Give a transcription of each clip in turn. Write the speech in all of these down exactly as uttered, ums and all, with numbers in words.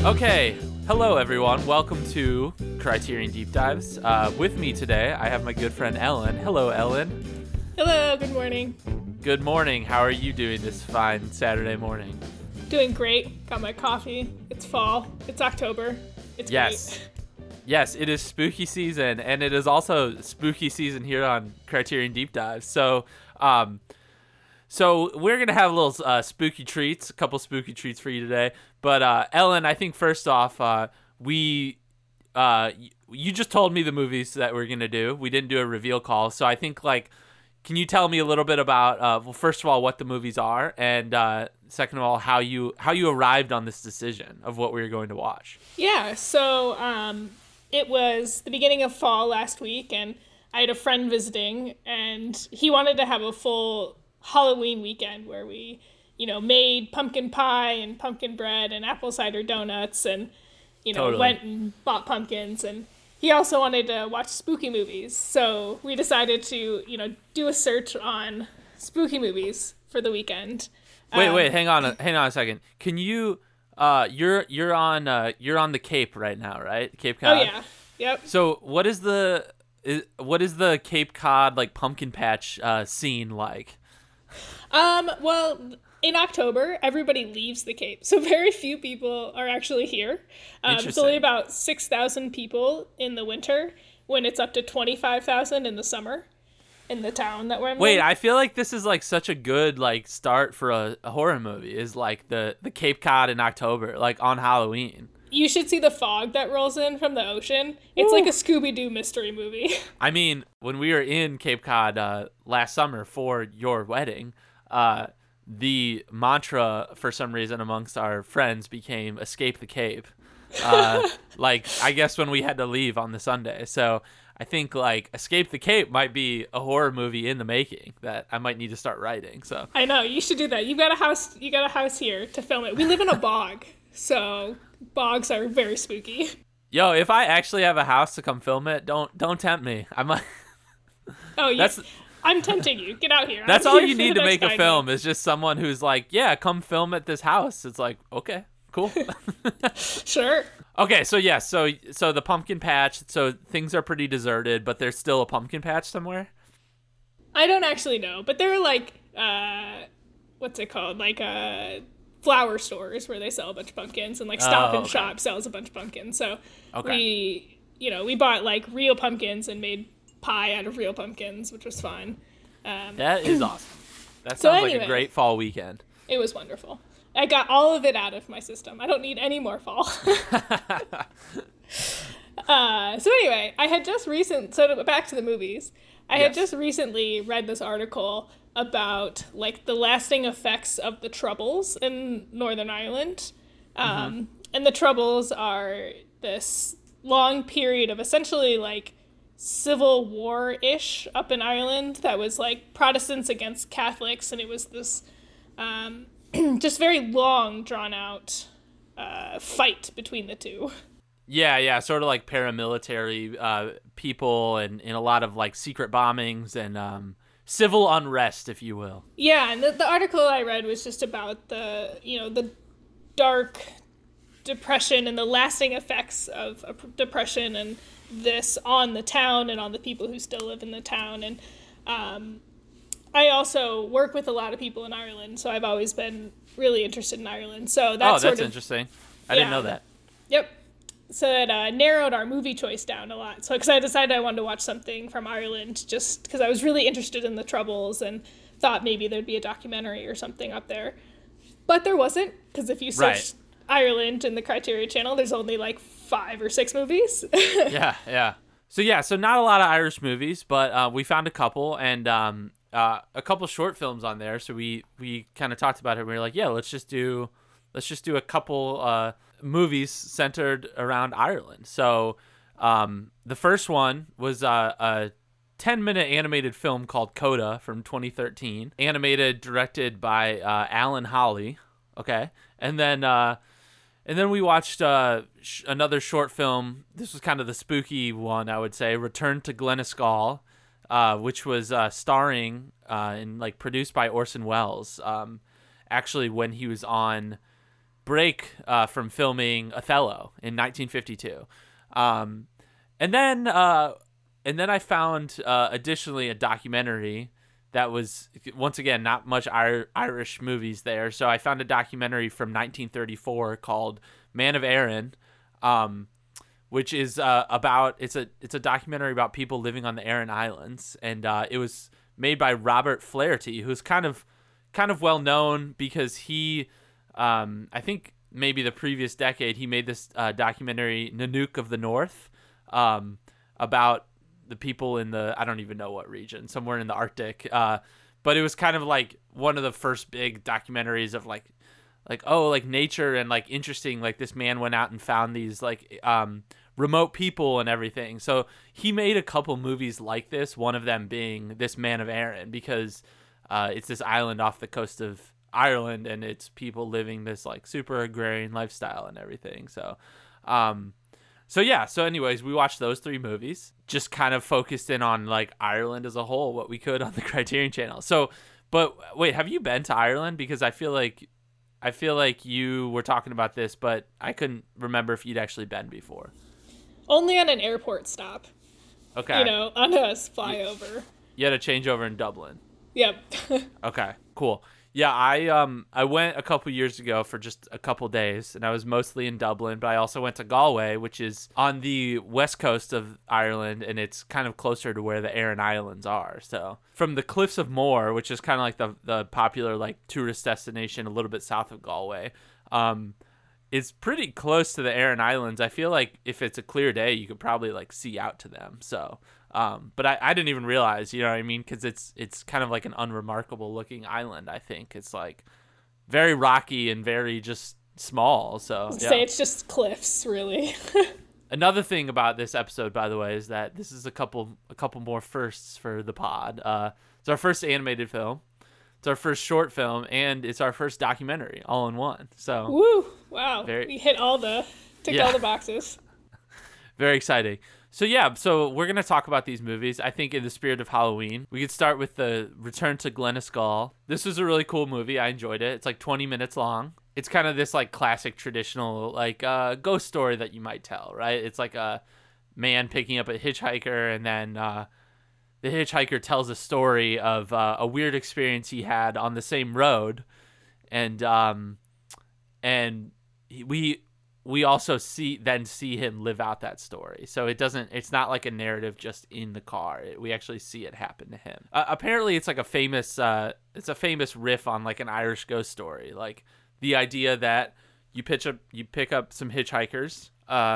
Okay, hello everyone. Welcome to Criterion Deep Dives. Uh, with me today, I have my good friend Ellen. Hello, Ellen. Hello, good morning. Good morning. How are you doing this fine Saturday morning? Doing great. Got my coffee. It's fall. It's October. It's yes. great. Yes, it is spooky season, and it is also spooky season here on Criterion Deep Dives. So, um, so we're gonna have a little uh, spooky treats, a couple spooky treats for you today. But uh, Ellen, I think first off, uh, we, uh, y- you just told me the movies that we're gonna do. We didn't do a reveal call, so I think like, can you tell me a little bit about, uh, well, first of all, what the movies are, and uh, second of all, how you how you arrived on this decision of what we were going to watch? Yeah, so um, it was the beginning of fall last week, and I had a friend visiting, and he wanted to have a full Halloween weekend where we, you know, made pumpkin pie and pumpkin bread and apple cider donuts and, you know, Totally. went and bought pumpkins. And he also wanted to watch spooky movies. So we decided to, you know, do a search on spooky movies for the weekend. Wait, Um, wait, hang on, a, hang on a second. Can you, uh, you're you're on uh, you're on the Cape right now, right? Cape Cod. Oh, yeah. Yep. So what is the is, what is the Cape Cod like pumpkin patch uh, scene like? Um, well, in October, everybody leaves the Cape, so very few people are actually here. Um, it's Interesting. only about six thousand people in the winter, when it's up to twenty-five thousand in the summer in the town that we're in. Wait, I feel like this is like such a good like start for a, a horror movie. Is like the the Cape Cod in October, like on Halloween. You should see the fog that rolls in from the ocean. It's Woo. like a Scooby-Doo mystery movie. I mean, when we were in Cape Cod uh, last summer for your wedding, uh, the mantra for some reason amongst our friends became "Escape the Cape." Uh, like I guess when we had to leave on the Sunday. So I think like "Escape the Cape" might be a horror movie in the making that I might need to start writing. So I know, you should do that. You've got a house, you got a house here to film it. We live in a bog, so bogs are very spooky. yo, if I actually have a house to come film it, don't don't tempt me. I might. Oh, yeah. That's I'm tempting you. Get out here. that's I'm all here you for need the to next make a nine film months. is just someone who's like, yeah, come film at this house. It's like, okay, cool. Sure. Okay, so yes, so so the pumpkin patch, so things are pretty deserted, but there's still a pumpkin patch somewhere. I don't actually know, but there are like, uh, what's it called? Like, uh, flower stores where they sell a bunch of pumpkins, and like Stop Oh, and okay. Shop sells a bunch of pumpkins. So Okay. we, you know, we bought like real pumpkins and made pie out of real pumpkins, which was fun. Um, That is awesome. That So sounds like anyway. a great fall weekend. It was wonderful. I got all of it out of my system. I don't need any more fall. uh, so anyway, I had just recent. So to, back to the movies. I had Yes. just recently read this article about like the lasting effects of the Troubles in Northern Ireland, um, and the Troubles are this long period of essentially like civil war-ish up in Ireland that was like Protestants against Catholics, and it was this um, just very long, drawn-out uh, fight between the two. Yeah, yeah, sort of like paramilitary uh, people and, and a lot of like secret bombings and um, civil unrest, if you will. Yeah, and the, the article I read was just about the, you know, the dark depression and the lasting effects of, of depression and this on the town and on the people who still live in the town. And um, I also work with a lot of people in Ireland, so I've always been really interested in Ireland. So Oh, that's that's sort of, interesting. I didn't yeah. know that. Yep. So it uh, narrowed our movie choice down a lot. So because I decided I wanted to watch something from Ireland just because I was really interested in the Troubles and thought maybe there'd be a documentary or something up there. But there wasn't, because if you Right. search Ireland in the Criteria channel, there's only like five or six movies. Yeah, yeah. So yeah, so not a lot of Irish movies, but uh, we found a couple and um, uh, a couple short films on there. So we we kind of talked about it. And we were like, yeah, let's just do let's just do a couple uh, movies centered around Ireland. So um, the first one was uh, a ten minute animated film called Coda from twenty thirteen, animated, directed by uh, Alan Hawley. Okay, and then. Uh, And then we watched uh, sh- another short film. This was kind of the spooky one, I would say. Return to Glenascall, uh, which was uh, starring uh, and like produced by Orson Welles. Um, actually, when he was on break uh, from filming Othello in nineteen fifty-two. Um, and then uh, and then I found uh, additionally a documentary that was, once again, not much Ir- Irish movies there. So I found a documentary from nineteen thirty-four called Man of Erin, um, which is uh, about it's a it's a documentary about people living on the Aran Islands, and uh, it was made by Robert Flaherty, who's kind of kind of well known because he, um, I think maybe the previous decade, he made this uh, documentary Nanook of the North, um, about the people in the, I don't even know what region, somewhere in the Arctic. Uh, but it was kind of like one of the first big documentaries of like, like, oh, like nature and like interesting, like this man went out and found these like, um, remote people and everything. So he made a couple movies like this, one of them being this Man of Erin, because, uh, it's this island off the coast of Ireland and it's people living this like super agrarian lifestyle and everything. So, um, So yeah, so anyways, we watched those three movies, just kind of focused in on like Ireland as a whole, what we could on the Criterion Channel. So, but wait, have you been to Ireland? Because I feel like, I feel like you were talking about this, but I couldn't remember if you'd actually been before. Only on an airport stop. Okay. You know, on a flyover. You had a changeover in Dublin. Yep. Okay, cool. Yeah, I um I went a couple years ago for just a couple days, and I was mostly in Dublin, but I also went to Galway, which is on the west coast of Ireland, and it's kind of closer to where the Aran Islands are. So from the Cliffs of Moher, which is kind of like the the popular like tourist destination a little bit south of Galway, um, it's pretty close to the Aran Islands. I feel like if it's a clear day, you could probably like see out to them. So. Um, but I, I didn't even realize, you know what I mean? Because it's it's kind of like an unremarkable looking island, I think. It's like very rocky and very just small. So yeah. Say it's just cliffs, really. Another thing about this episode, by the way, is that this is a couple a couple more firsts for the pod. Uh, it's our first animated film. It's our first short film, and it's our first documentary all in one. So woo! Wow, very, we hit all the ticked yeah. all the boxes. Very exciting. So yeah, so we're going to talk about these movies. I think in the spirit of Halloween, we could start with the Return to Glenaskal. This was a really cool movie. I enjoyed it. It's like twenty minutes long. It's kind of this like classic traditional like uh, ghost story that you might tell, right? It's like a man picking up a hitchhiker, and then uh, the hitchhiker tells a story of uh, a weird experience he had on the same road, and um, and we. we also see then see him live out that story. So it doesn't, it's not like a narrative just in the car. It, we actually see it happen to him. Uh, apparently it's like a famous, uh, it's a famous riff on like an Irish ghost story. Like the idea that you pitch up, you pick up some hitchhikers, uh,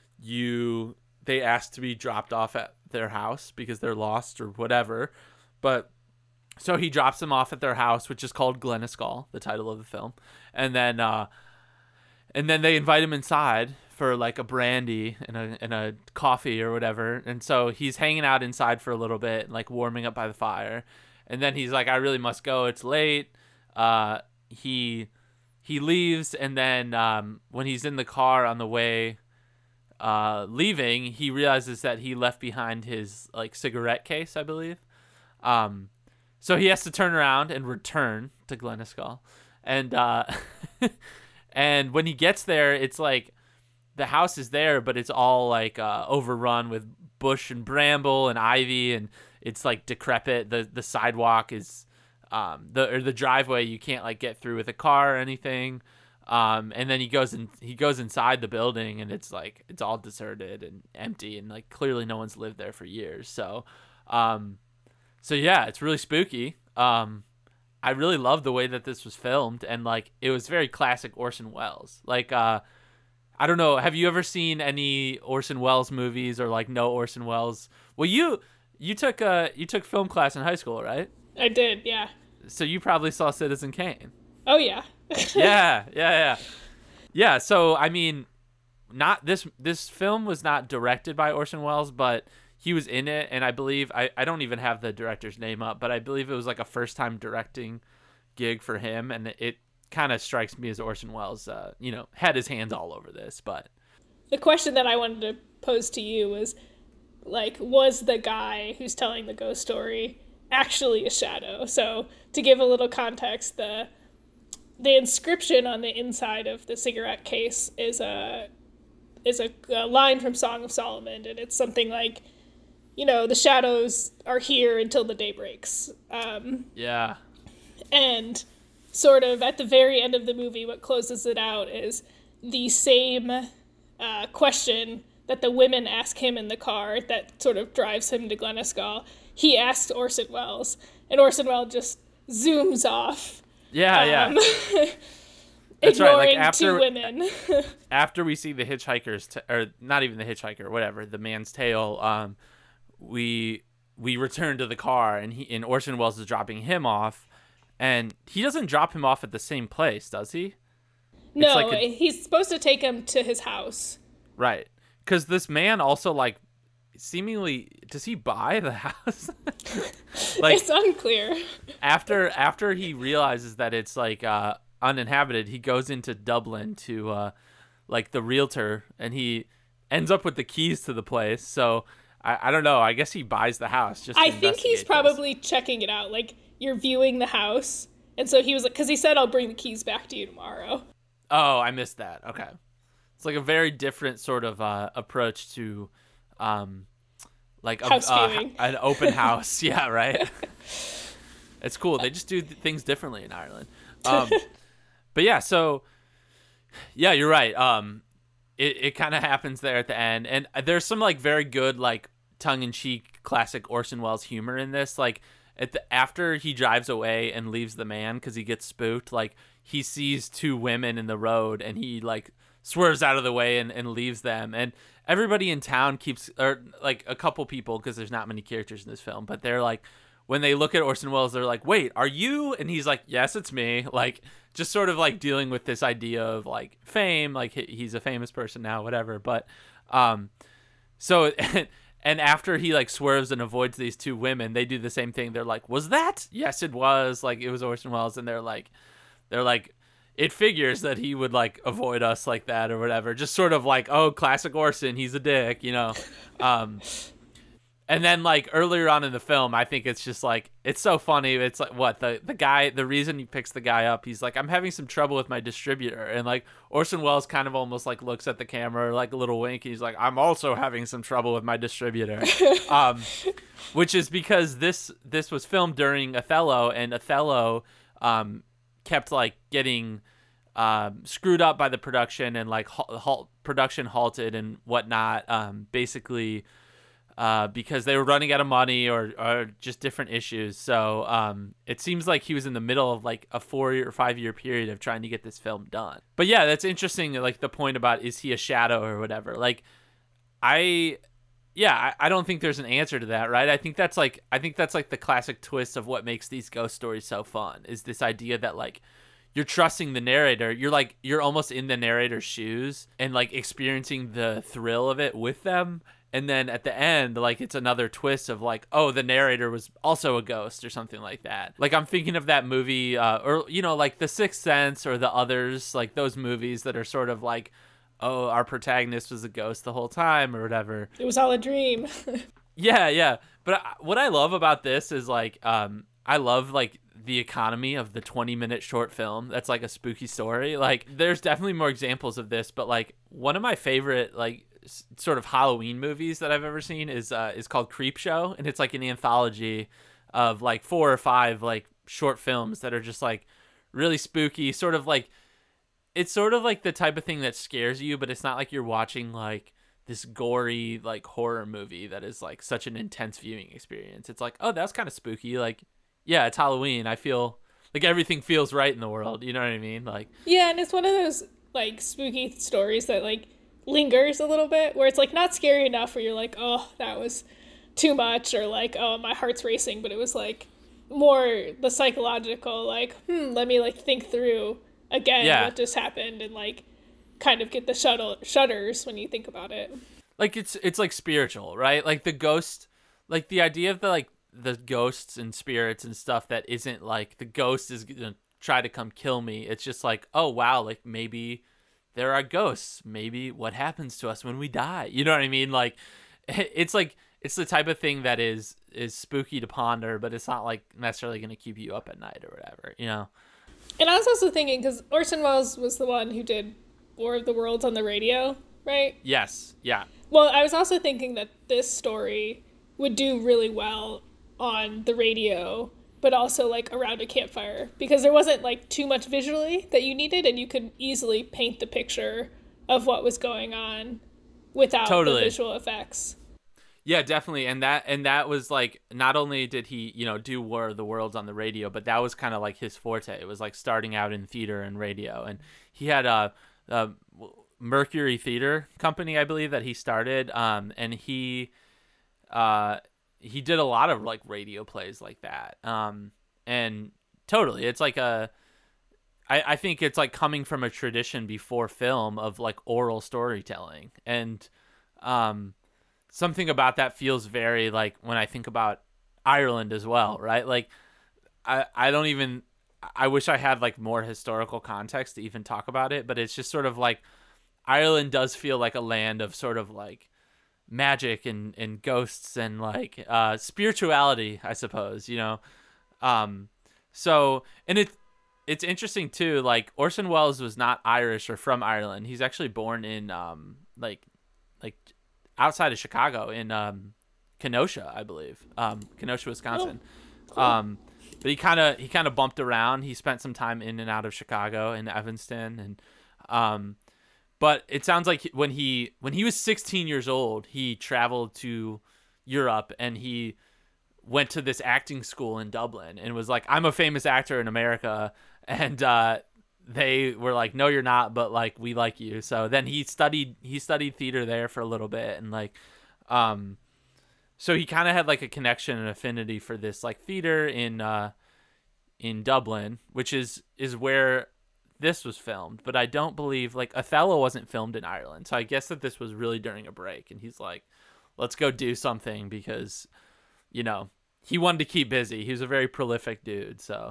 you, they ask to be dropped off at their house because they're lost or whatever. But so he drops them off at their house, which is called Glenaskal, the title of the film. And then, uh, And then they invite him inside for like a brandy and a and a coffee or whatever. And so he's hanging out inside for a little bit, like warming up by the fire. And then he's like, I really must go. It's late. Uh, he he leaves. And then um, when he's in the car on the way uh, leaving, he realizes that he left behind his like cigarette case, I believe. Um, so he has to turn around and return to Glenaskal. And uh And when he gets there, it's like the house is there, but it's all like uh, overrun with bush and bramble and ivy, and it's like decrepit. The the sidewalk is um, the or the driveway you can't like get through with a car or anything. Um, and then he goes in he goes inside the building, and it's like it's all deserted and empty, and like clearly no one's lived there for years. So, um, so yeah, it's really spooky. Um, I really love the way that this was filmed, and like it was very classic Orson Welles. Like, uh, I don't know, have you ever seen any Orson Welles movies or like no Orson Welles? Well, you you took uh you took film class in high school, right? I did, yeah. So you probably saw Citizen Kane. Oh yeah. yeah, yeah, yeah, yeah. So I mean, not this this film was not directed by Orson Welles, but he was in it, and I believe, I, I don't even have the director's name up, but I believe it was like a first-time directing gig for him, and it, it kind of strikes me as Orson Welles, uh, you know, had his hands all over this, but... The question that I wanted to pose to you was, like, was the guy who's telling the ghost story actually a shadow? So, to give a little context, the the inscription on the inside of the cigarette case is a is a, a line from Song of Solomon, and it's something like, you know, the shadows are here until the day breaks. Um, yeah. And sort of at the very end of the movie, what closes it out is the same uh, question that the women ask him in the car that sort of drives him to Glenascal. He asks Orson Welles, and Orson Welles just zooms off. Yeah, um, yeah. That's right. Like after two women. after we see the hitchhiker's, t- or not even the hitchhiker, whatever, the man's tale. Um, we we return to the car, and he and Orson Welles is dropping him off, and he doesn't drop him off at the same place, does he? No, like a, he's supposed to take him to his house. Right, because this man also like seemingly does he buy the house? Like it's unclear. After after he realizes that it's like uh, uninhabited, he goes into Dublin to uh, like the realtor, and he ends up with the keys to the place. So I, I don't know. I guess he buys the house. Just to I think he's probably this. checking it out. Like you're viewing the house, and so he was like, because he said, "I'll bring the keys back to you tomorrow." Oh, I missed that. Okay, it's like a very different sort of uh, approach to. Um, Like a, uh, an open house. Yeah, right? It's cool. They just do th- things differently in Ireland. Um, but yeah, so, yeah, you're right. Um, it it kind of happens there at the end. And there's some, like, very good, like, tongue-in-cheek classic Orson Welles humor in this. Like, at the, after he drives away and leaves the man because he gets spooked, like, he sees two women in the road, and he, like, swerves out of the way and, and leaves them. And everybody in town keeps, or like a couple people, because there's not many characters in this film, but they're like, when they look at Orson Welles, they're like, wait, are you? And he's like, yes, it's me. Like, just sort of like dealing with this idea of like fame, like he's a famous person now, whatever. But, um, so, and after he like swerves and avoids these two women, they do the same thing. They're like, was that? Yes, it was. Like, it was Orson Welles. And they're like, they're like, it figures that he would like avoid us like that or whatever. Just sort of like, oh, classic Orson, he's a dick, you know? Um, and then like earlier on in the film, I think it's just like, it's so funny. It's like what the, the guy, the reason he picks the guy up, he's like, I'm having some trouble with my distributor. And like Orson Welles kind of almost like looks at the camera, like a little wink. He's like, I'm also having some trouble with my distributor. um, which is because this, this was filmed during Othello, and Othello, um, kept like getting um, screwed up by the production, and like halt, halt production halted and whatnot. Um, basically, uh, because they were running out of money or, or just different issues. So um, it seems like he was in the middle of like a four or five year period of trying to get this film done. But yeah, that's interesting. Like the point about is he a shadow or whatever. Like I. Yeah, I, I don't think there's an answer to that, right? I think that's like I think that's like the classic twist of what makes these ghost stories so fun, is this idea that like you're trusting the narrator. You're like you're almost in the narrator's shoes and like experiencing the thrill of it with them. And then at the end, like it's another twist of like, oh, the narrator was also a ghost or something like that. Like I'm thinking of that movie uh, or, you know, like The Sixth Sense or The Others, like those movies that are sort of like, oh, our protagonist was a ghost the whole time or whatever. It was all a dream. yeah, yeah. But what I love about this is like, um, I love like the economy of the twenty minute short film. That's like a spooky story. Like there's definitely more examples of this, but like one of my favorite, like s- sort of Halloween movies that I've ever seen is, uh, is called Creepshow. And it's like an anthology of like four or five like short films that are just like really spooky, sort of like, it's sort of like the type of thing that scares you, but it's not like you're watching like this gory like horror movie that is like such an intense viewing experience. It's like, oh, that's kind of spooky. Like, yeah, it's Halloween. I feel like everything feels right in the world. You know what I mean? Like, yeah, and it's one of those like spooky stories that like lingers a little bit, where it's like not scary enough where you're like, oh, that was too much, or like, oh, my heart's racing, but it was like more the psychological, like, hmm, let me like think through again yeah. what just happened, and like kind of get the shuttle shudders when you think about it. Like it's it's like spiritual, right? Like the ghost, like the idea of the like the ghosts and spirits and stuff that isn't like the ghost is gonna try to come kill me. It's just like, oh wow, like maybe there are ghosts. Maybe what happens to us when we die. You know what I mean? Like it's like it's the type of thing that is is spooky to ponder, but it's not like necessarily gonna keep you up at night or whatever, you know? And I was also thinking, because Orson Welles was the one who did War of the Worlds on the radio, right? Yes. Yeah. Well, I was also thinking that this story would do really well on the radio, but also like around a campfire, because there wasn't like too much visually that you needed, and you could easily paint the picture of what was going on without Totally. the visual effects. Yeah, definitely. And that and that was like, not only did he, you know, do War of the Worlds on the radio, but that was kind of like his forte. It was like starting out in theater and radio. And he had a, a Mercury Theater Company, I believe, that he started. Um, and he uh, he did a lot of like radio plays like that. Um, and totally, it's like a, I, I think it's like coming from a tradition before film of like oral storytelling. And um something about that feels very like when I think about Ireland as well, right? Like I I don't even I wish I had like more historical context to even talk about it, but it's just sort of like Ireland does feel like a land of sort of like magic and, and ghosts and like uh spirituality, I suppose, you know. Um so and it it's interesting too, like Orson Welles was not Irish or from Ireland. He's actually born in um like like outside of Chicago in um, Kenosha, I believe, um, Kenosha, Wisconsin. Oh, cool. Um, but he kind of he kind of bumped around. He spent some time in and out of Chicago and Evanston, and um, but it sounds like when he when he was sixteen years old, he traveled to Europe and he went to this acting school in Dublin and was like, "I'm a famous actor in America," and uh, they were like, "No, you're not, but like we like you." So then he studied he studied theater there for a little bit, and like um so he kind of had like a connection and affinity for this like theater in uh in Dublin, which is is where this was filmed. But I don't believe like Othello wasn't filmed in Ireland. So I guess that this was really during a break, and he's like, "Let's go do something," because you know, he wanted to keep busy. He was a very prolific dude. So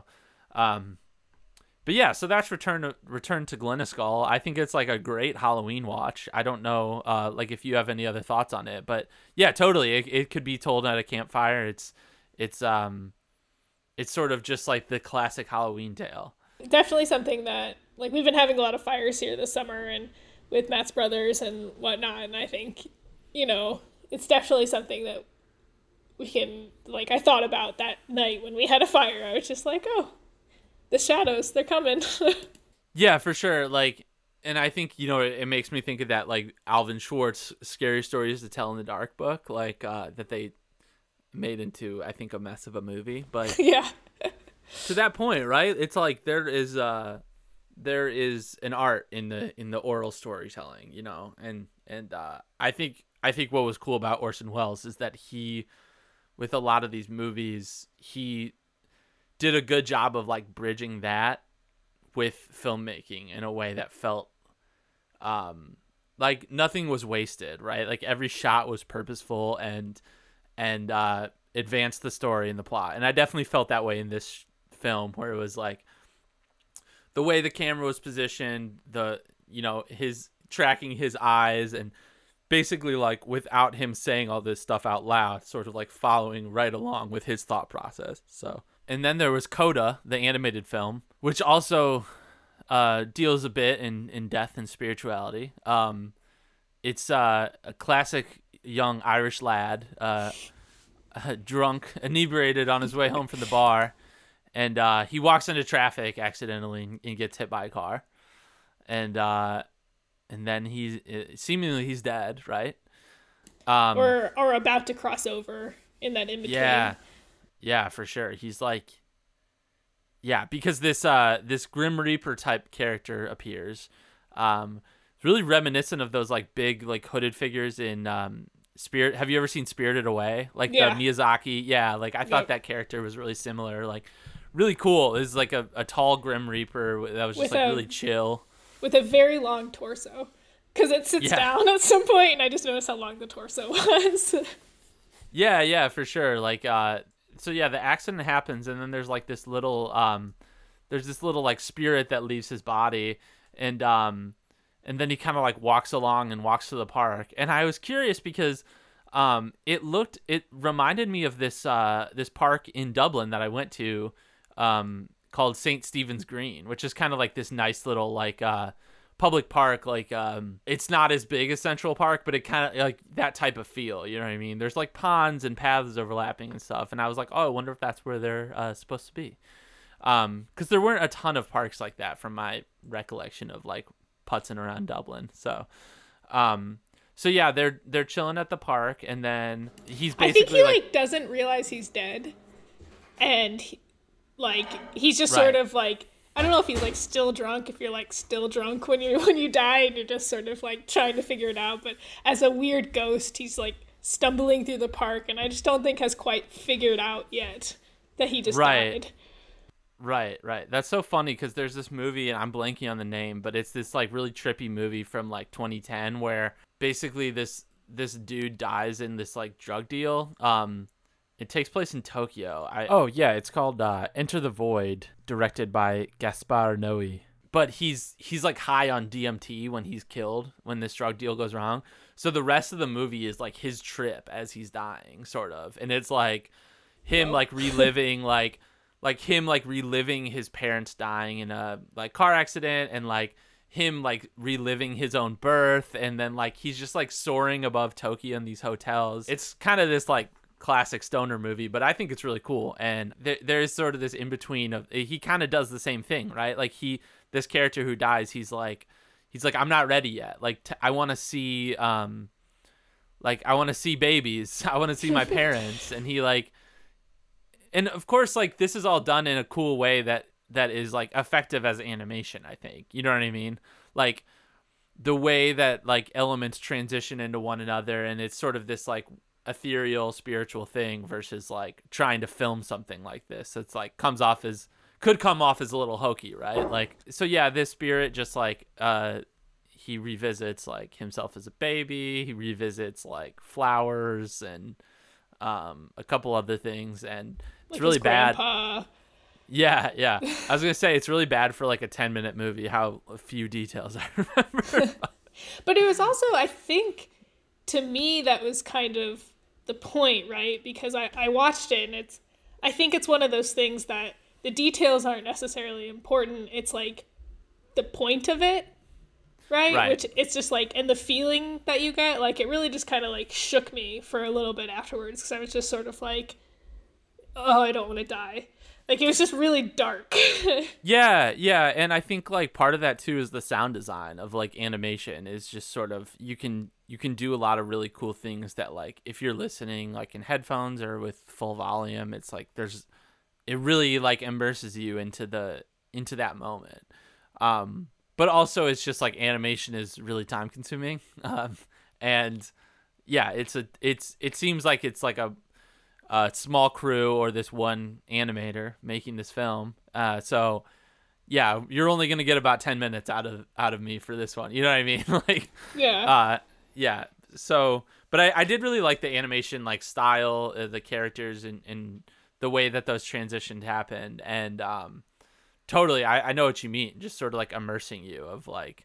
um But yeah, so that's Return to Return to Glenaskull. I think it's like a great Halloween watch. I don't know, uh, like if you have any other thoughts on it, but yeah, totally. It it could be told at a campfire. It's it's um, it's sort of just like the classic Halloween tale. Definitely something that like we've been having a lot of fires here this summer and with Matt's brothers and whatnot, and I think you know it's definitely something that we can like. I thought about that night when we had a fire. I was just like, oh. The shadows, they're coming. Yeah, for sure. Like, and I think, you know, it, it makes me think of that, like, Alvin Schwartz Scary Stories to Tell in the Dark book, like, uh, that they made into, I think, a mess of a movie. But yeah. To that point, right? It's like there is uh there is an art in the in the oral storytelling, you know, and and uh, I think I think what was cool about Orson Welles is that he, with a lot of these movies, he did a good job of like bridging that with filmmaking in a way that felt um like nothing was wasted, right? Like every shot was purposeful and and uh advanced the story and the plot. And I definitely felt that way in this film, where it was like the way the camera was positioned, the you know, his tracking his eyes, and basically like without him saying all this stuff out loud, sort of like following right along with his thought process. So and then there was Coda, the animated film, which also uh, deals a bit in, in death and spirituality. Um, it's uh, a classic young Irish lad, uh, drunk, inebriated on his way home from the bar, and uh, he walks into traffic accidentally and gets hit by a car, and uh, and then he's seemingly he's dead, right? Um, or or about to cross over in that in between. Yeah. Yeah, for sure. He's like, yeah, because this uh this Grim Reaper type character appears. Um, it's really reminiscent of those like big like hooded figures in um Spirit. Have you ever seen Spirited Away? Like yeah. the Miyazaki. Yeah, like I thought yep. that character was really similar. Like really cool. It's like a, a tall Grim Reaper that was just with like a, really chill. With a very long torso. Because it sits yeah. down at some point, and I just noticed how long the torso was. yeah, yeah, for sure. Like uh So yeah, the accident happens, and then there's like this little, um, there's this little like spirit that leaves his body, and um, and then he kind of like walks along and walks to the park. And I was curious because, um, it looked, it reminded me of this uh this park in Dublin that I went to, um, called Saint Stephen's Green, which is kind of like this nice little like uh, public park. Like um, it's not as big as Central Park, but it kind of like that type of feel. You know what I mean? There's like ponds and paths overlapping and stuff. And I was like, oh, I wonder if that's where they're uh, supposed to be. Um, because there weren't a ton of parks like that from my recollection of like putzing around Dublin. So, um. So yeah, they're they're chilling at the park, and then he's basically I think he like, like doesn't realize he's dead, and he, like he's just Right. sort of like I don't know if he's like still drunk. If you're like still drunk when you when you die, and you're just sort of like trying to figure it out. But as a weird ghost, he's like stumbling through the park, and I just don't think has quite figured out yet that he just Right. died. Right, right. That's so funny because there's this movie, and I'm blanking on the name, but it's this like really trippy movie from like twenty ten where basically this this dude dies in this like drug deal. Um, it takes place in Tokyo. I oh yeah, it's called uh, Enter the Void, directed by Gaspar Noé. But he's he's like high on D M T when he's killed, when this drug deal goes wrong. So the rest of the movie is like his trip as he's dying, sort of, and it's like him Oh. like reliving like. like him like reliving his parents dying in a like car accident, and like him like reliving his own birth, and then like he's just like soaring above Tokyo in these hotels. It's kind of this like classic stoner movie, but I think it's really cool. And there there's sort of this in between of he kind of does the same thing, right? Like he this character who dies, he's like he's like I'm not ready yet. Like t- I want to see um like I want to see babies. I want to see my parents. And he like And of course, like this is all done in a cool way that that is like effective as animation, I think. You know what I mean? Like the way that like elements transition into one another, and it's sort of this like ethereal spiritual thing versus like trying to film something like this. It's like comes off as could come off as a little hokey, right? Like so yeah, this spirit just like uh he revisits like himself as a baby, he revisits like flowers and um a couple other things, and it's Like really his bad. grandpa. Yeah, yeah. I was gonna say it's really bad for like a ten minute movie how few details I remember. But it was also, I think, to me, that was kind of the point, right? Because I, I watched it, and it's, I think it's one of those things that the details aren't necessarily important. It's like the point of it, right? Right. Which it's just like, and the feeling that you get, like it really just kind of like shook me for a little bit afterwards, because I was just sort of like, oh, I don't want to die. Like, it was just really dark. Yeah, yeah, and I think like part of that too is the sound design of like animation is just sort of you can you can do a lot of really cool things that like if you're listening like in headphones or with full volume, it's like there's it really like immerses you into the into that moment. Um but also it's just like animation is really time consuming. Um and yeah, it's a it's it seems like it's like a a small crew or this one animator making this film. Uh, so yeah, you're only going to get about ten minutes out of, out of me for this one. You know what I mean? like, Yeah. uh, yeah. So, but I, I did really like the animation, like style, uh, the characters and, and the way that those transitions happened. And, um, totally, I, I know what you mean. Just sort of like immersing you of like,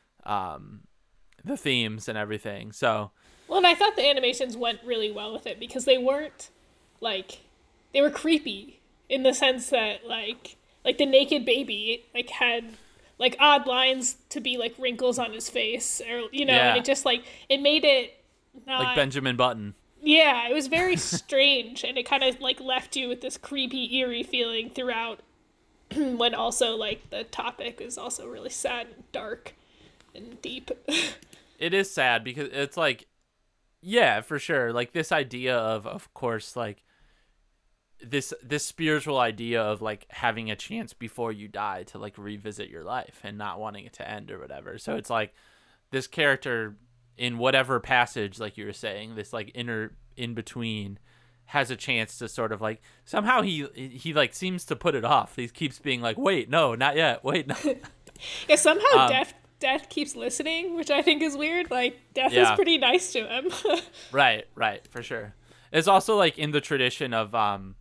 um, the themes and everything. So, Well, and I thought the animations went really well with it because they weren't, like, they were creepy in the sense that, like, like the naked baby, like, had, like, odd lines to be, like, wrinkles on his face, or, you know, Yeah. and it just, like, it made it not... like Benjamin Button. Yeah, it was very strange, and it kind of, like, left you with this creepy, eerie feeling throughout, when also, like, the topic is also really sad and dark and deep. It is sad because it's like, yeah, for sure. Like this idea of, of course, like this, this spiritual idea of like having a chance before you die to like revisit your life and not wanting it to end or whatever. So it's like this character in whatever passage, like you were saying, this like inner in between has a chance to sort of like, somehow he, he like seems to put it off. He keeps being like, wait, no, not yet. Wait, no. Yeah, somehow Um, Death Death keeps listening, which I think is weird. Like, Death Yeah. is pretty nice to him. Right, right, for sure. It's also like in the tradition of um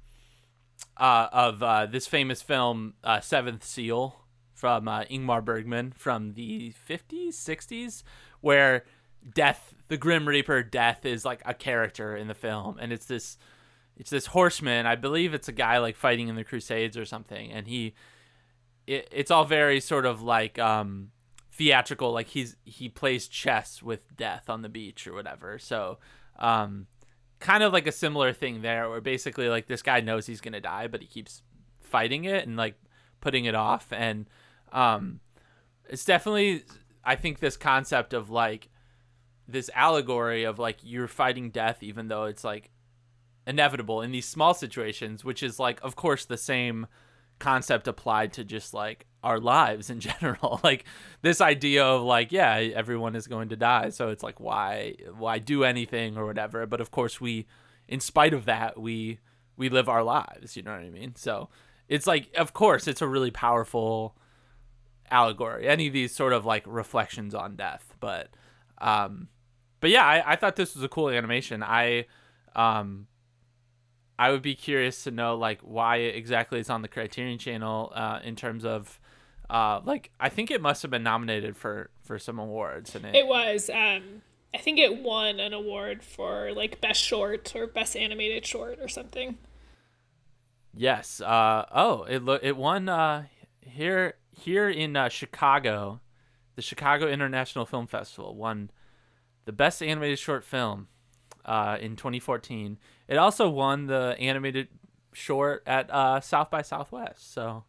uh of uh this famous film uh Seventh Seal from uh, Ingmar Bergman from the fifties, sixties, where Death, the Grim Reaper, Death is like a character in the film, and it's this it's this horseman. I believe it's a guy like fighting in the Crusades or something, and he, it, it's all very sort of like um, theatrical. Like he's he plays chess with death on the beach or whatever. So, um, kind of like a similar thing there, where basically like this guy knows he's gonna die, but he keeps fighting it and like putting it off, and um, it's definitely, I think, this concept of like this allegory of like you're fighting death even though it's like inevitable in these small situations, which is like, of course, the same concept applied to just like our lives in general. Like this idea of like, yeah, everyone is going to die, so it's like why why do anything or whatever, but of course we, in spite of that, we we live our lives, you know what I mean? So it's like, of course, it's a really powerful allegory, any of these sort of like reflections on death. But um but yeah, I, I thought this was a cool animation. I um I would be curious to know like why exactly it's on the Criterion Channel, uh in terms of uh like I think it must have been nominated for for some awards, and it, It was um I think it won an award for like best short or best animated short or something. Yes. Uh oh, it lo- it won uh here here in uh, Chicago. The Chicago International Film Festival won the best animated short film uh in twenty fourteen. It also won the animated short at uh South by Southwest. So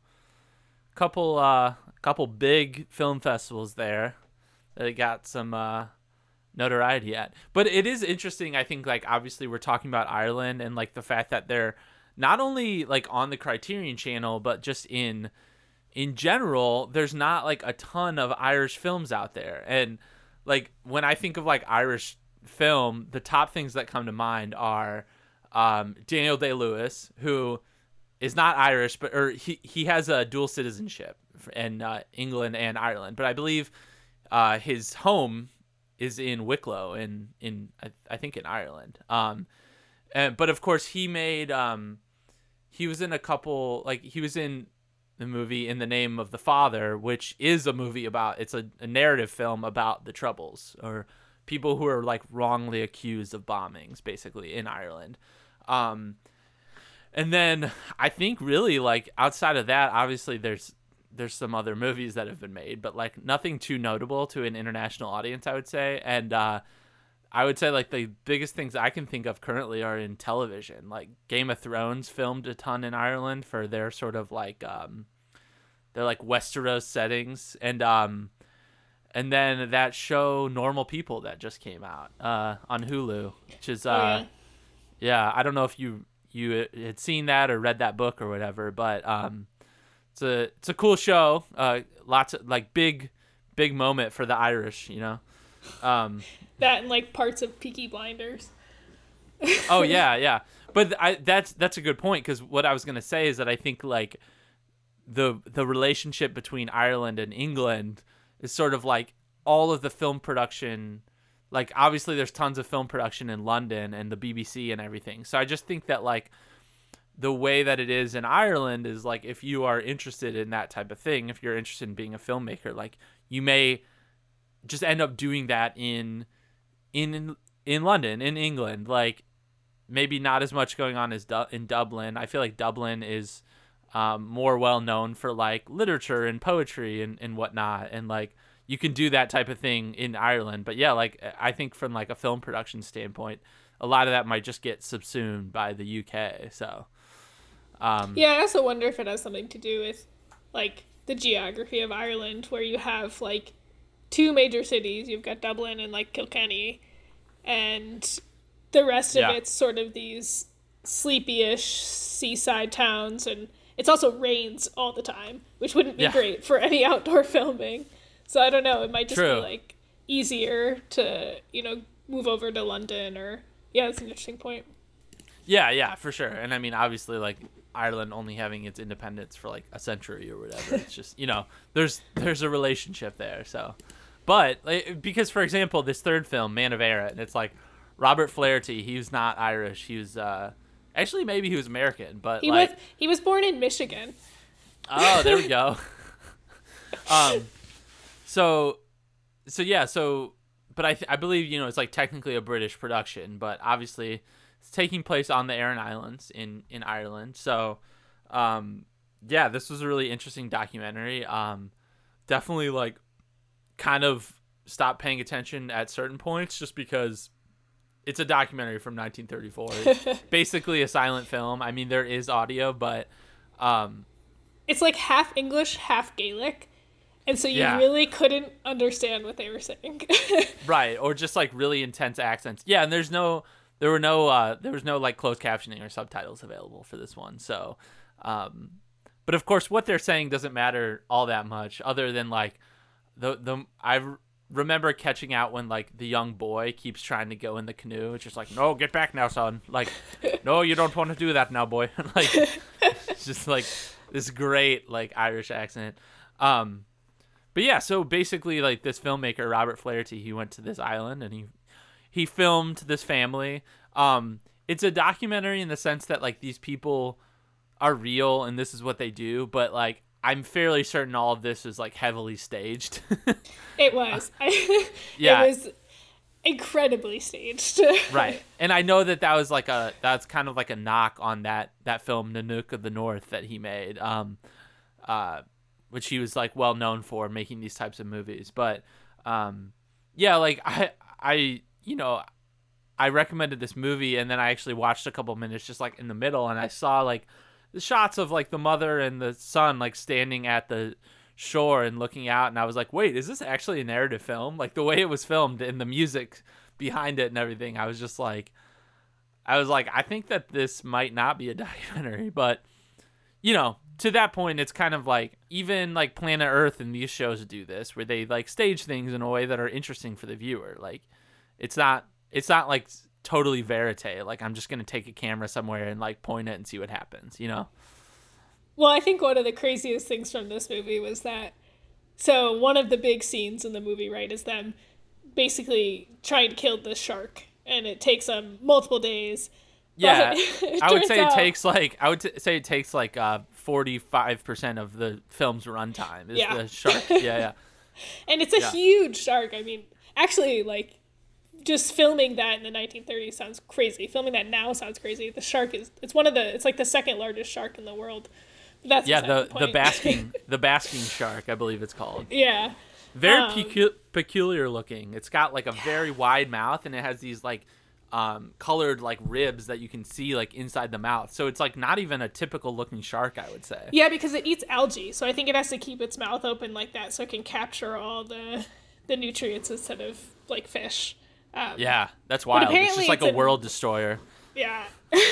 couple uh couple big film festivals there that it got some uh notoriety at. But it is interesting, I think, like obviously we're talking about Ireland and like the fact that they're not only like on the Criterion Channel, but just in in general, there's not like a ton of Irish films out there. And like when I think of like Irish film, the top things that come to mind are um, Daniel Day-Lewis, who is not Irish, but or he, he has a dual citizenship in uh, England and Ireland. But I believe uh, his home is in Wicklow in in I, I think in Ireland. Um, and, but of course he made um, he was in a couple, like he was in the movie In the Name of the Father, which is a movie about, it's a, a narrative film about the Troubles, or people who are like wrongly accused of bombings basically in Ireland. Um, and then I think really like outside of that, obviously there's there's some other movies that have been made, but like nothing too notable to an international audience, I would say. And uh, I would say like the biggest things I can think of currently are in television. Like Game of Thrones filmed a ton in Ireland for their sort of like um, their like Westeros settings, and um, and then that show Normal People that just came out uh, on Hulu, which is uh, Oh, yeah. yeah, I don't know if you you had seen that or read that book or whatever, but um, it's a it's a cool show. Uh, lots of like big big moment for the Irish, you know. Um, That and like parts of Peaky Blinders. oh yeah, yeah. But I that's that's a good point, because what I was gonna say is that I think like the the relationship between Ireland and England is sort of like all of the film production. Like obviously there's tons of film production in London and the B B C and everything. So I just think that like the way that it is in Ireland is like if you are interested in that type of thing, if you're interested in being a filmmaker, like you may just end up doing that in in in London, in England. Like maybe not as much going on as du- in Dublin. I feel like Dublin is um, more well known for like literature and poetry and, and whatnot, and like you can do that type of thing in Ireland. But yeah, like I think from like a film production standpoint, a lot of that might just get subsumed by the U K. So um, Yeah, I also wonder if it has something to do with like the geography of Ireland, where you have like two major cities. You've got Dublin and like Kilkenny, and the rest of Yeah. it's sort of these sleepy-ish seaside towns, and it's also rains all the time, which wouldn't be Yeah. great for any outdoor filming. So I don't know, it might just True. be like easier to, you know, move over to London, or yeah, that's an interesting point. Yeah, yeah, for sure. And I mean, obviously, like Ireland only having its independence for like a century or whatever, it's just, you know, there's there's a relationship there. So, but like, because for example, this third film, Man of Erin, and it's like Robert Flaherty. He was not Irish. He was uh, actually maybe he was American, but He like was he was born in Michigan. oh, there we go. um, so, so yeah, so, but I th- I believe, you know, it's like technically a British production, but obviously it's taking place on the Aran Islands in in Ireland. So, um, yeah, this was a really interesting documentary. Um, definitely like kind of stopped paying attention at certain points just because it's a documentary from nineteen thirty-four. It's basically a silent film. I mean, there is audio, but um, it's like half English, half Gaelic. And so you yeah. really couldn't understand what they were saying. Right. Or just like really intense accents. Yeah. And there's no, there were no, uh, there was no like closed captioning or subtitles available for this one. So, um, but of course what they're saying doesn't matter all that much other than like the, the, I remember catching out when like the young boy keeps trying to go in the canoe. It's just like, no, get back now, son. Like, no, you don't want to do that now, boy. Like, it's just like this great like Irish accent. Um, But yeah, so basically, like this filmmaker Robert Flaherty, he went to this island and he he filmed this family. Um, it's a documentary in the sense that like these people are real and this is what they do, but like I'm fairly certain all of this is like heavily staged. It was. I, yeah, it was incredibly staged. Right, and I know that that was like a that's kind of like a knock on that that film Nanook of the North that he made. Um, uh. which he was like well known for making these types of movies. But um, yeah, like I, I, you know, I recommended this movie and then I actually watched a couple minutes just like in the middle and I saw like the shots of like the mother and the son like standing at the shore and looking out. And I was like, wait, is this actually a narrative film? Like the way it was filmed and the music behind it and everything. I was just like, I was like, I think that this might not be a documentary, but you know, to that point, it's kind of like even like Planet Earth and these shows do this where they like stage things in a way that are interesting for the viewer. Like it's not it's not like totally verite. Like I'm just going to take a camera somewhere and like point it and see what happens, you know? Well, I think one of the craziest things from this movie was that so one of the big scenes in the movie, right, is them basically trying to kill the shark and it takes them multiple days. Yeah, I would say out, it takes like I would t- say it takes like uh forty-five percent of the film's runtime is yeah. the shark. Yeah, yeah. And it's a yeah. huge shark. I mean, actually, like just filming that in the nineteen thirties sounds crazy. Filming that now sounds crazy. The shark is it's one of the it's like the second largest shark in the world. But that's yeah, the point. the basking the basking shark, I believe it's called. Yeah. Very um, pecu- peculiar looking. It's got like a very wide mouth and it has these like um colored like ribs that you can see like inside the mouth, so it's like not even a typical looking shark, I would say. Yeah, because it eats algae, so I think it has to keep its mouth open like that so it can capture all the the nutrients instead of like fish. Um, yeah, that's wild. It's just like it's a world destroyer. Yeah.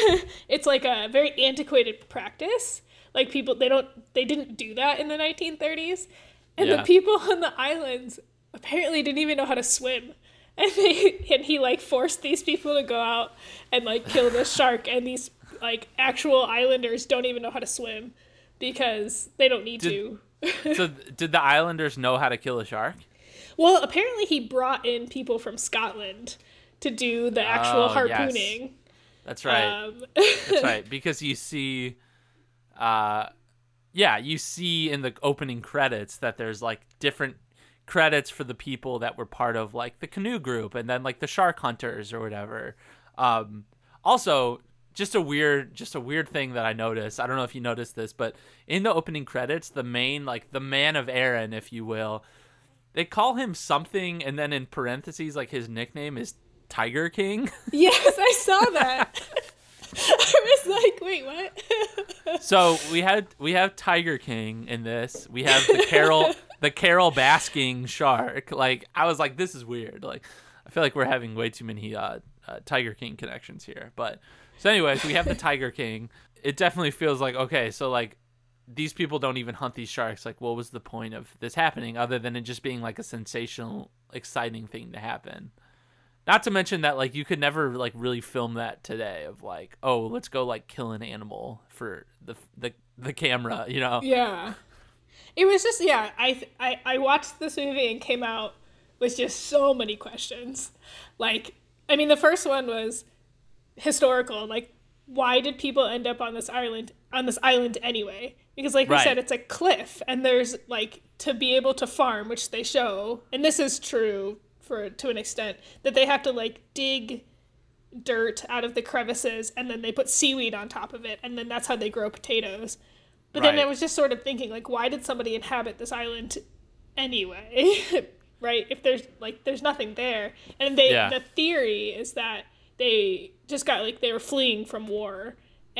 It's like a very antiquated practice. Like people they don't they didn't do that in the nineteen thirties, and yeah. the people on the islands apparently didn't even know how to swim. And, they, and he, like, forced these people to go out and, like, kill this shark. And these, like, actual islanders don't even know how to swim because they don't need did, to. So did the islanders know how to kill a shark? Well, apparently he brought in people from Scotland to do the actual oh, harpooning. Yes. That's right. Um, That's right. Because you see, uh, yeah, you see in the opening credits that there's, like, different credits for the people that were part of like the canoe group and then like the shark hunters or whatever. Um, also, just a weird, just a weird thing that I noticed. I don't know if you noticed this, but in the opening credits, the main, like the man of Erin, if you will, they call him something, and then in parentheses, like his nickname is Tiger King. Yes, I saw that. I was like, wait, what? So we had we have Tiger King in this. We have the Carol the Carol basking shark. Like I was like, this is weird. Like I feel like we're having way too many uh, uh, Tiger King connections here. But so anyways, we have the Tiger King. It definitely feels like okay. So like these people don't even hunt these sharks. Like what was the point of this happening other than it just being like a sensational, exciting thing to happen? Not to mention that, like, you could never, like, really film that today of, like, oh, let's go, like, kill an animal for the the, the camera, you know? Yeah. It was just, yeah, I, I, I watched this movie and came out with just so many questions. Like, I mean, the first one was historical. Like, why did people end up on this island, on this island anyway? Because, like we right. said, it's a cliff, and there's, like, to be able to farm, which they show, and this is true for to an extent, that they have to like dig dirt out of the crevices, and then they put seaweed on top of it, and then that's how they grow potatoes. But Right. then I was just sort of thinking, like, why did somebody inhabit this island anyway? Right? If there's, like, there's nothing there. And they, Yeah. the theory is that they just got, like, they were fleeing from war,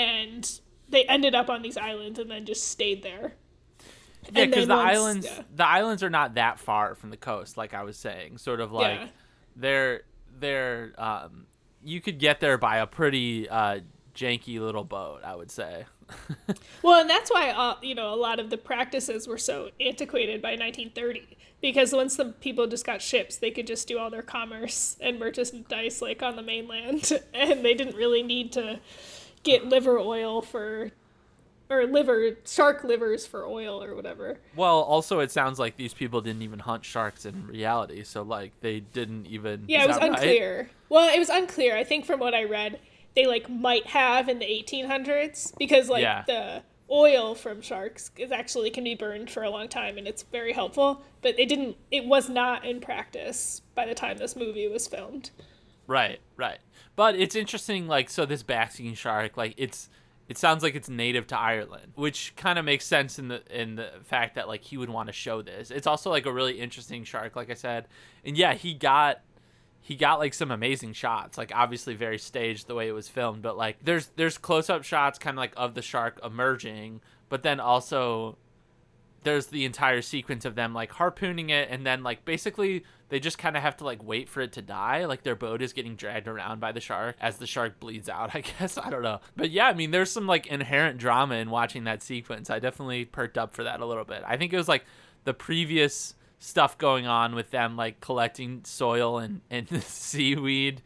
and they ended up on these islands and then just stayed there. Yeah, And because then the once- islands yeah. the islands are not that far from the coast, like I was saying. Sort of like Yeah. they're they're um you could get there by a pretty uh janky little boat, I would say. Well, and that's why, uh, you know, a lot of the practices were so antiquated by nineteen thirty. Because once the people just got ships, they could just do all their commerce and merchandise, like, on the mainland. And they didn't really need to get liver oil for, or liver, shark livers for oil or whatever. Well, also it sounds like these people didn't even hunt sharks in reality, so like they didn't even Yeah, is it was that right? unclear. Well, it was unclear. I think from what I read, they, like, might have in the eighteen hundreds, because, like, Yeah. the oil from sharks is actually can be burned for a long time, and it's very helpful, but it didn't it was not in practice by the time this movie was filmed. Right, right. But it's interesting, like, so this basking shark, like, it's it sounds like it's native to Ireland, which kind of makes sense in the in the fact that, like, he would want to show this. It's also, like, a really interesting shark, like I said. And yeah, he got he got like some amazing shots, like obviously very staged the way it was filmed, but like there's there's close-up shots kind of like of the shark emerging, but then also there's the entire sequence of them like harpooning it, and then like basically they just kind of have to like wait for it to die, like their boat is getting dragged around by the shark as the shark bleeds out, I guess. I don't know, but yeah, I mean there's some like inherent drama in watching that sequence. I definitely perked up for that a little bit. I think it was like the previous stuff going on with them like collecting soil and and seaweed.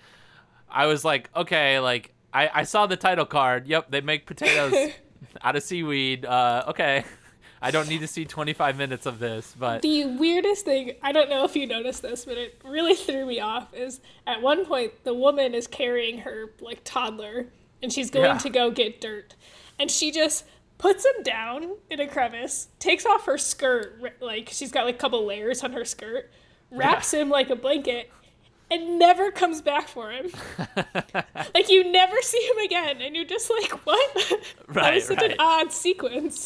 I was like, okay, like I I saw the title card, yep, they make potatoes out of seaweed. Uh okay, I don't need to see twenty-five minutes of this. But The weirdest thing, I don't know if you noticed this, but it really threw me off, is at one point the woman is carrying her like toddler, and she's going Yeah. to go get dirt, and she just puts him down in a crevice, takes off her skirt, like she's got like a couple layers on her skirt, wraps him like a blanket, and never comes back for him. Like, you never see him again, and you're just like, what? That Right, was such right. an odd sequence.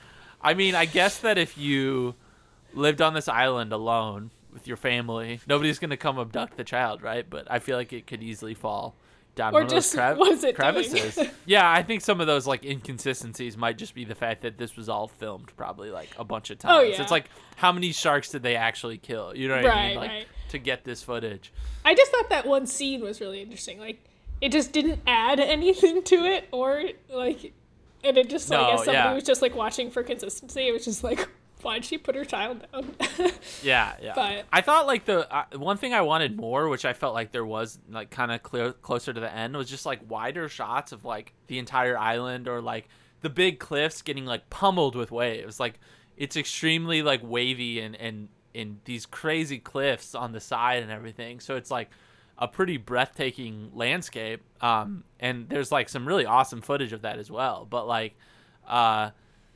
I mean, I guess that if you lived on this island alone with your family, nobody's gonna come abduct the child, right? But I feel like it could easily fall down Or one just, of those what is it doing? crevices. Yeah, I think some of those like inconsistencies might just be the fact that this was all filmed probably like a bunch of times. Oh, yeah. It's like, how many sharks did they actually kill? You know what I Right, mean? Like right. to get this footage. I just thought that one scene was really interesting. Like, it just didn't add anything to it, or like, and it just like No, as somebody yeah. was just like watching for consistency, it was just like, why'd she put her child down? Yeah, yeah. But- I thought like the uh, one thing I wanted more, which I felt like there was like kind of clear closer to the end, was just like wider shots of like the entire island, or like the big cliffs getting like pummeled with waves. Like it's extremely like wavy and and and these crazy cliffs on the side and everything. So it's like a pretty breathtaking landscape. Um, and there's like some really awesome footage of that as well. But like, uh.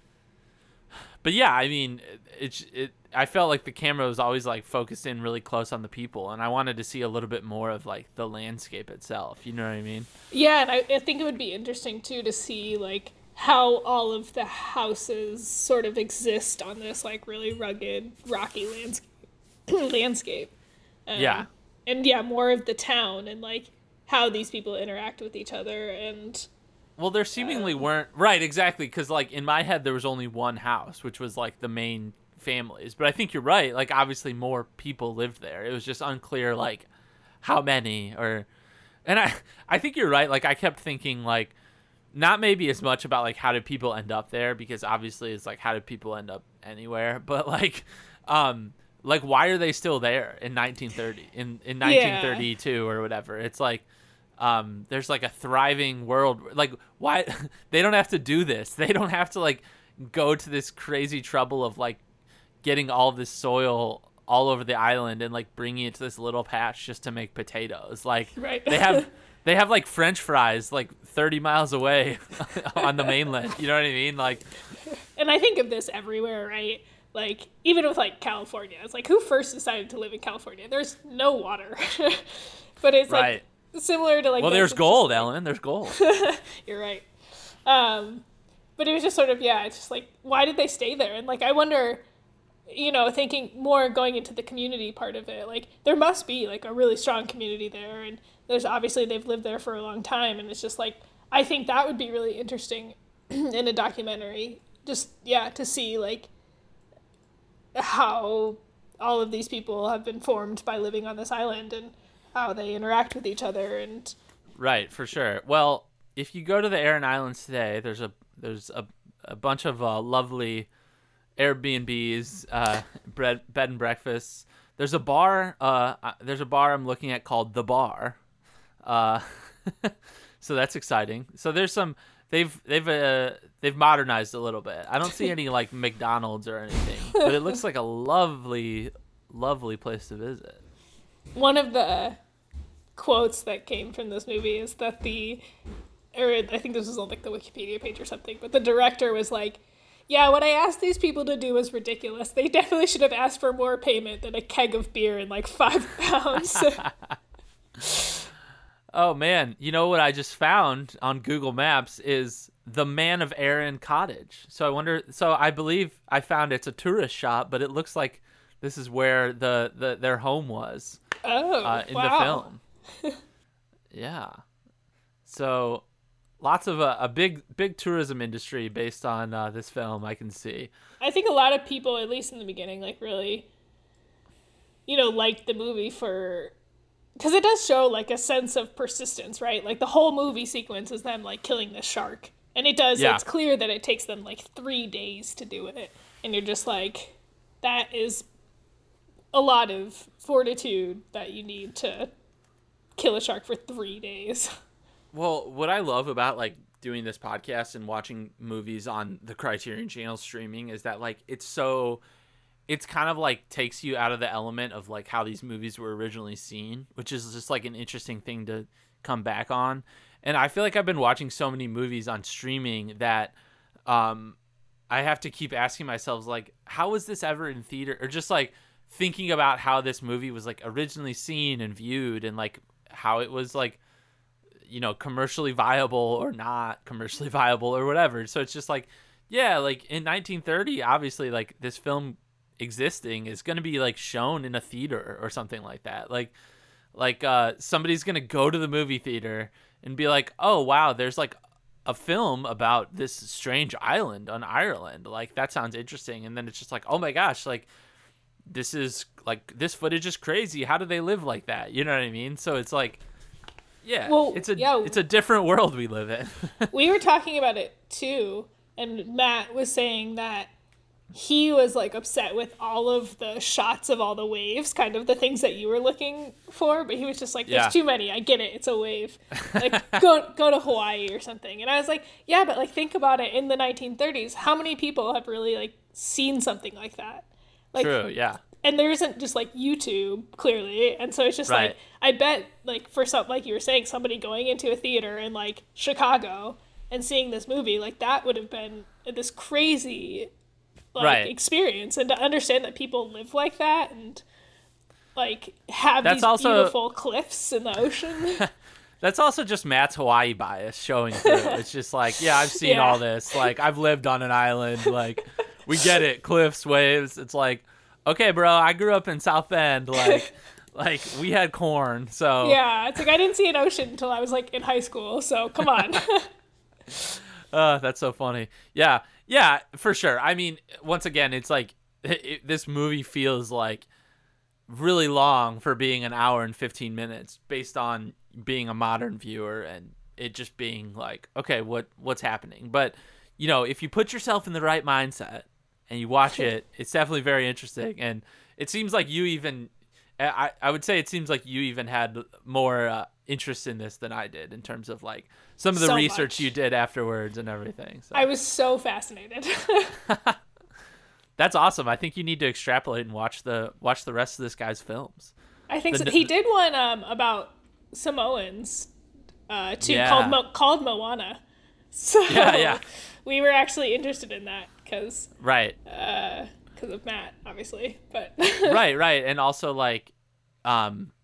But yeah, I mean, it, it. I felt like the camera was always like focused in really close on the people, and I wanted to see a little bit more of like the landscape itself. You know what I mean? Yeah, and I, I think it would be interesting too to see like how all of the houses sort of exist on this like really rugged, rocky landscape. landscape. Um, Yeah. And yeah, more of the town and like how these people interact with each other and. Well, there seemingly weren't right exactly because like in my head there was only one house, which was like the main families. But I think you're right. Like obviously more people lived there. It was just unclear like how many or, and I I think you're right. Like I kept thinking like not maybe as much about like how did people end up there, because obviously it's like how did people end up anywhere, but like um like why are they still there in nineteen thirty in in nineteen thirty-two or whatever. It's like um there's like a thriving world, like why they don't have to do this, they don't have to like go to this crazy trouble of like getting all this soil all over the island and like bringing it to this little patch just to make potatoes. Like Right. they have they have like French fries like thirty miles away on the mainland, you know what I mean? Like And I think of this everywhere, right? Like, even with, like, California. It's like, who first decided to live in California? There's no water. But it's, Right. like, similar to like. Well, this, there's it's gold, just, like, Ellen. There's gold. You're right. Um, but it was just sort of yeah. It's just like why did they stay there? And like I wonder, you know, thinking more going into the community part of it. Like there must be like a really strong community there, and there's obviously they've lived there for a long time, and it's just like I think that would be really interesting in a documentary. Just yeah, to see like how all of these people have been formed by living on this island and how they interact with each other and right, for sure. Well, if you go to the Aran Islands today, there's a there's a, a bunch of uh, lovely Airbnbs, uh, bread, bed and breakfasts. There's a bar. Uh, there's a bar I'm looking at called The Bar. Uh, so that's exciting. So there's some. They've they've uh, they've modernized a little bit. I don't see any like McDonald's or anything, but it looks like a lovely, lovely place to visit. One of the quotes that came from this movie is that the, or I think this was on like the Wikipedia page or something, but the director was like, yeah, what I asked these people to do was ridiculous. They definitely should have asked for more payment than a keg of beer and like five pounds. Oh man, you know what I just found on Google Maps is the Man of Aran Cottage. So I wonder, so I believe I found it's a tourist shop, but it looks like this is where the, the their home was. Oh, uh, in wow. the film. Yeah. So lots of uh, a big big tourism industry based on uh, this film, I can see. I think a lot of people, at least in the beginning, like really, you know, liked the movie for, because it does show like a sense of persistence, right? Like the whole movie sequence is them like killing the shark. And it does, yeah. It's clear that it takes them like three days to do it. And you're just like, that is a lot of fortitude that you need to kill a shark for three days. Well, what I love about like doing this podcast and watching movies on the Criterion Channel streaming is that like it's so it's kind of like takes you out of the element of like how these movies were originally seen, which is just like an interesting thing to come back on. And I feel like I've been watching so many movies on streaming that um I have to keep asking myself like, how was this ever in theater? Or just like thinking about how this movie was like originally seen and viewed and like how it was like, you know, commercially viable or not commercially viable or whatever. So it's just like, yeah, like in nineteen thirty, obviously like this film existing is going to be like shown in a theater or something like that. Like, like uh, somebody's going to go to the movie theater and be like, oh, wow, there's like a film about this strange island on Ireland. Like, that sounds interesting. And then it's just like, oh my gosh, like this is like, this footage is crazy. How do they live like that? You know what I mean? So it's like, yeah, well, it's a yeah. it's a different world we live in. We were talking about it too, and Matt was saying that he was like upset with all of the shots of all the waves, kind of the things that you were looking for, but he was just like, there's yeah. too many. I get it. It's a wave. Like go go to Hawaii or something. And I was like, yeah, but like think about it in the nineteen thirties. How many people have really like seen something like that? Like, true, yeah. And there isn't just like YouTube clearly, and so it's just right. like I bet like for some, like you were saying, somebody going into a theater in like Chicago and seeing this movie, like that would have been this crazy like right. experience, and to understand that people live like that and like have That's these also... beautiful cliffs in the ocean. That's also just Matt's Hawaii bias showing through. It's just like, yeah, I've seen yeah. all this. Like I've lived on an island. Like we get it, cliffs, waves. It's like, okay, bro, I grew up in South Bend. Like, like we had corn. So yeah, it's like I didn't see an ocean until I was like in high school. So come on. uh, that's so funny. Yeah, yeah, for sure. I mean, once again, it's like it, it, this movie feels like really long for being an hour and fifteen minutes, based on being a modern viewer and it just being like, okay, what what's happening? But you know, if you put yourself in the right mindset and you watch it, it's definitely very interesting. And it seems like you even, I, I would say it seems like you even had more uh, interest in this than I did in terms of like some of the so research much. you did afterwards and everything. So. I was so fascinated. That's awesome. I think you need to extrapolate and watch the watch the rest of this guy's films. I think the, so. He did one um, about Samoans uh, too, yeah. called Mo- called Moana. So yeah, yeah. we were actually interested in that because right because uh, of Matt, obviously. But right, right, and also like, um,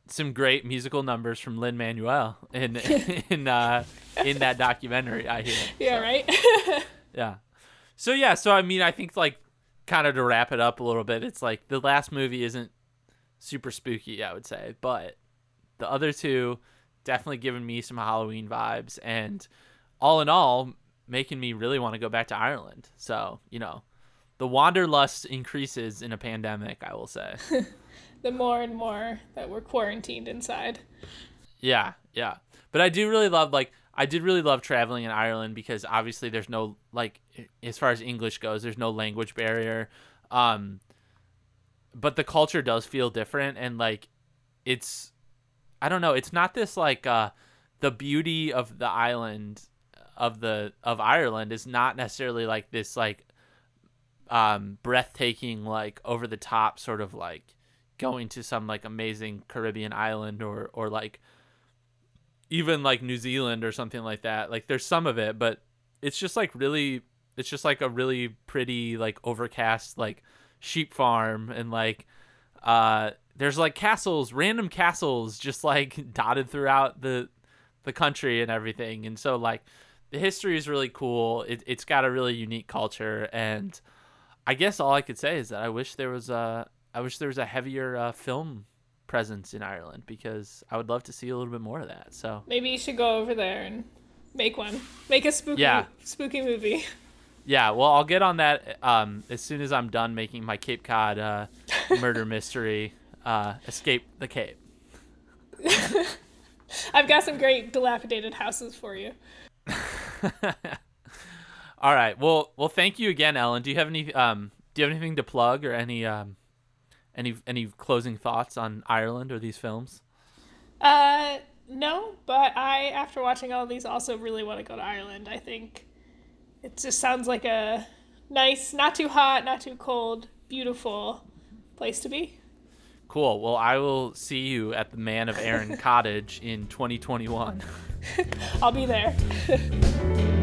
some great musical numbers from Lin-Manuel in in uh, in that documentary. I hear. Yeah. So, Right. yeah. So yeah. So I mean, I think like kind of to wrap it up a little bit, it's like the last movie isn't super spooky, I would say, but the other two definitely giving me some Halloween vibes, and all in all, making me really want to go back to Ireland. So, you know, the wanderlust increases in a pandemic, I will say. The more and more that we're quarantined inside. Yeah, yeah. But I do really love, like, I did really love traveling in Ireland because obviously there's no, like, as far as English goes, there's no language barrier. Um, but the culture does feel different, and, like, it's, I don't know, it's not this, like, uh, the beauty of the island of the of Ireland is not necessarily like this like um breathtaking, like over the top sort of like going to some like amazing Caribbean island or or like even like New Zealand or something like that. Like there's some of it, but it's just like really it's just like a really pretty like overcast like sheep farm, and like uh there's like castles, random castles just like dotted throughout the the country and everything. And so like the history is really cool. It, it's got a really unique culture, and I guess all I could say is that I wish there was a I wish there was a heavier uh, film presence in Ireland, because I would love to see a little bit more of that. So maybe you should go over there and make one, make a spooky yeah. spooky movie. Yeah, well, I'll get on that um, as soon as I'm done making my Cape Cod uh, murder mystery, uh, Escape the Cape. I've got some great dilapidated houses for you. All right. Well, well, thank you again, Ellen. Do you have any um do you have anything to plug, or any um any any closing thoughts on Ireland or these films? Uh no, but I, after watching all of these, also really want to go to Ireland. I think it just sounds like a nice, not too hot, not too cold, beautiful place to be. Cool. Well, I will see you at the Man of Erin Cottage in twenty twenty-one. I'll be there.